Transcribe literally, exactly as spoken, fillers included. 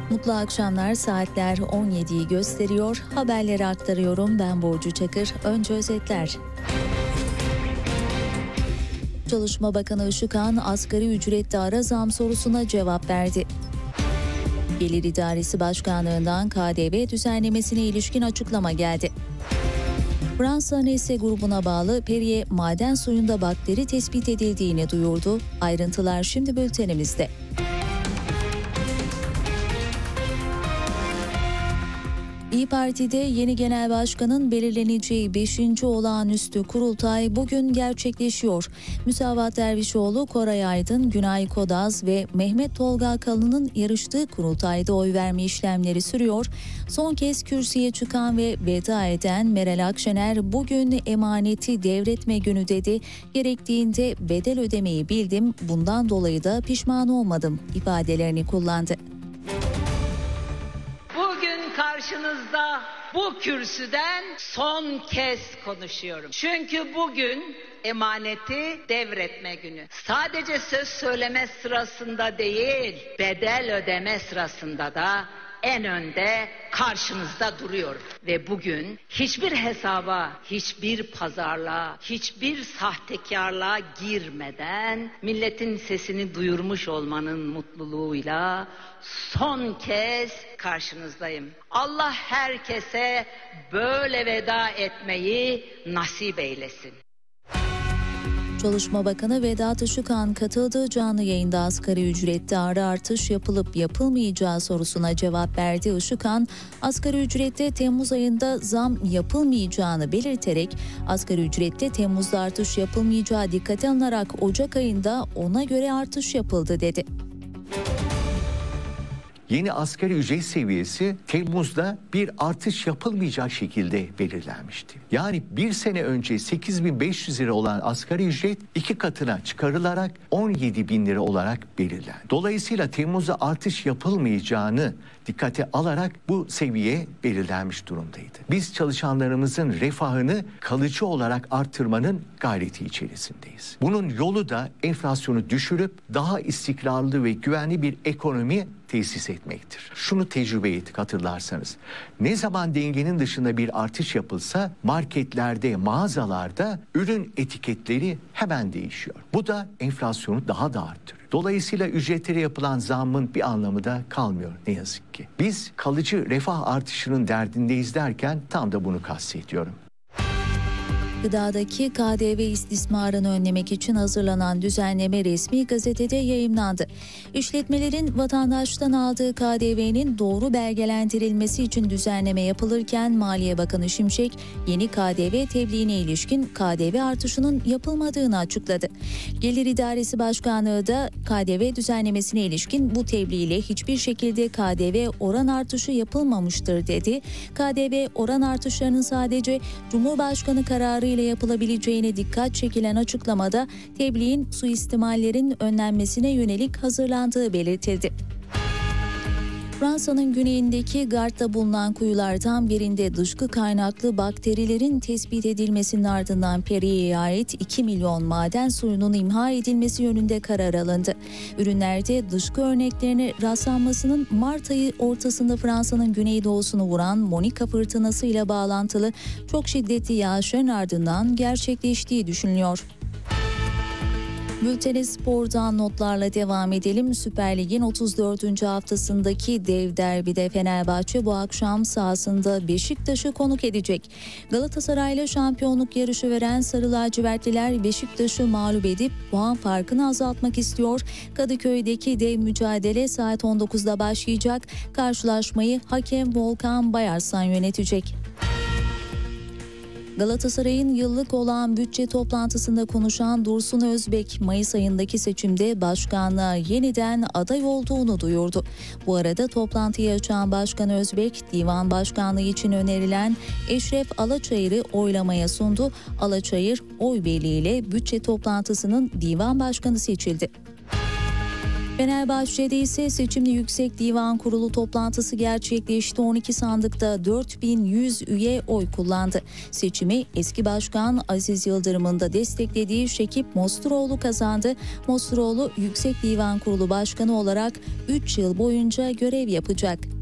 Mutlu akşamlar, saatler on yediyi gösteriyor. Haberleri aktarıyorum, ben Burcu Çakır. Önce özetler. Çalışma Bakanı Işıkhan asgari ücrette ara zam sorusuna cevap verdi. Gelir İdaresi Başkanlığı'ndan K D V düzenlemesine ilişkin açıklama geldi. Fransa Nestle grubuna bağlı Perrier maden suyunda bakteri tespit edildiğini duyurdu. Ayrıntılar şimdi bültenimizde. İYİ Parti'de yeni genel başkanın belirleneceği beşinci olağanüstü kurultay bugün gerçekleşiyor. Müsavat Dervişoğlu, Koray Aydın, Günay Kodaz ve Mehmet Tolga Kalın'ın yarıştığı kurultayda oy verme işlemleri sürüyor. Son kez kürsüye çıkan ve veda eden Meral Akşener bugün emaneti devretme günü dedi. Gerektiğinde bedel ödemeyi bildim, bundan dolayı da pişman olmadım ifadelerini kullandı. Karşınızda bu kürsüden son kez konuşuyorum. Çünkü bugün emaneti devretme günü. Sadece söz söyleme sırasında değil, bedel ödeme sırasında da en önde karşınızda duruyorum. Ve bugün hiçbir hesaba, hiçbir pazarlığa, hiçbir sahtekarlığa girmeden milletin sesini duyurmuş olmanın mutluluğuyla son kez karşınızdayım. Allah herkese böyle veda etmeyi nasip eylesin. Çalışma Bakanı Vedat Işıkhan katıldığı canlı yayında asgari ücrette ara artış yapılıp yapılmayacağı sorusuna cevap verdi. Işıkhan, asgari ücrette Temmuz ayında zam yapılmayacağını belirterek asgari ücrette Temmuz'da artış yapılmayacağı dikkate alınarak Ocak ayında ona göre artış yapıldı dedi. Yeni asgari ücret seviyesi Temmuz'da bir artış yapılmayacak şekilde belirlenmişti. Yani bir sene önce sekiz bin beş yüz lira olan asgari ücret iki katına çıkarılarak on yedi bin lira olarak belirlendi. Dolayısıyla Temmuz'da artış yapılmayacağını dikkate alarak bu seviye belirlenmiş durumdaydı. Biz çalışanlarımızın refahını kalıcı olarak artırmanın gayreti içerisindeyiz. Bunun yolu da enflasyonu düşürüp daha istikrarlı ve güvenli bir ekonomi tesis etmektir. Şunu tecrübe ettik hatırlarsanız. Ne zaman dengenin dışında bir artış yapılsa marketlerde, mağazalarda ürün etiketleri hemen değişiyor. Bu da enflasyonu daha da arttırıyor. Dolayısıyla ücretlere yapılan zammın bir anlamı da kalmıyor ne yazık ki. Biz kalıcı refah artışının derdindeyiz derken tam da bunu kastediyorum. Gıdadaki K D V istismarını önlemek için hazırlanan düzenleme resmi gazetede yayımlandı. İşletmelerin vatandaştan aldığı K D V'nin doğru belgelendirilmesi için düzenleme yapılırken Maliye Bakanı Şimşek yeni K D V tebliğine ilişkin K D V artışının yapılmadığını açıkladı. Gelir İdaresi Başkanlığı da K D V düzenlemesine ilişkin bu tebliğ ile hiçbir şekilde K D V oran artışı yapılmamıştır dedi. K D V oran artışlarının sadece Cumhurbaşkanı kararı ile yapılabileceğine dikkat çekilen açıklamada tebliğin suistimallerin önlenmesine yönelik hazırlandığı belirtildi. Fransa'nın güneyindeki Gard'da bulunan kuyulardan birinde dışkı kaynaklı bakterilerin tespit edilmesinin ardından Perrier'e ait iki milyon maden suyunun imha edilmesi yönünde karar alındı. Ürünlerde dışkı örneklerine rastlanmasının Mart ayı ortasında Fransa'nın güneydoğusunu vuran Monica fırtınası ile bağlantılı çok şiddetli yağışların ardından gerçekleştiği düşünülüyor. Bültene spordan notlarla devam edelim. Süper Lig'in otuz dördüncü haftasındaki dev derbide Fenerbahçe bu akşam sahasında Beşiktaş'ı konuk edecek. Galatasaray'la şampiyonluk yarışı veren Sarı Lacivertliler Beşiktaş'ı mağlup edip puan farkını azaltmak istiyor. Kadıköy'deki dev mücadele saat on dokuzda başlayacak. Karşılaşmayı hakem Volkan Bayarsan yönetecek. Galatasaray'ın yıllık olağan bütçe toplantısında konuşan Dursun Özbek, Mayıs ayındaki seçimde başkanlığa yeniden aday olduğunu duyurdu. Bu arada toplantıyı açan Başkan Özbek, divan başkanlığı için önerilen Eşref Alaçayır'ı oylamaya sundu. Alaçayır, oy birliğiyle bütçe toplantısının divan başkanı seçildi. Fenerbahçe'de ise seçimli Yüksek Divan Kurulu toplantısı gerçekleşti. on iki sandıkta dört bin yüz üye oy kullandı. Seçimi eski başkan Aziz Yıldırım'ın da desteklediği Şekip Mosturoğlu kazandı. Mosturoğlu Yüksek Divan Kurulu Başkanı olarak üç yıl boyunca görev yapacak.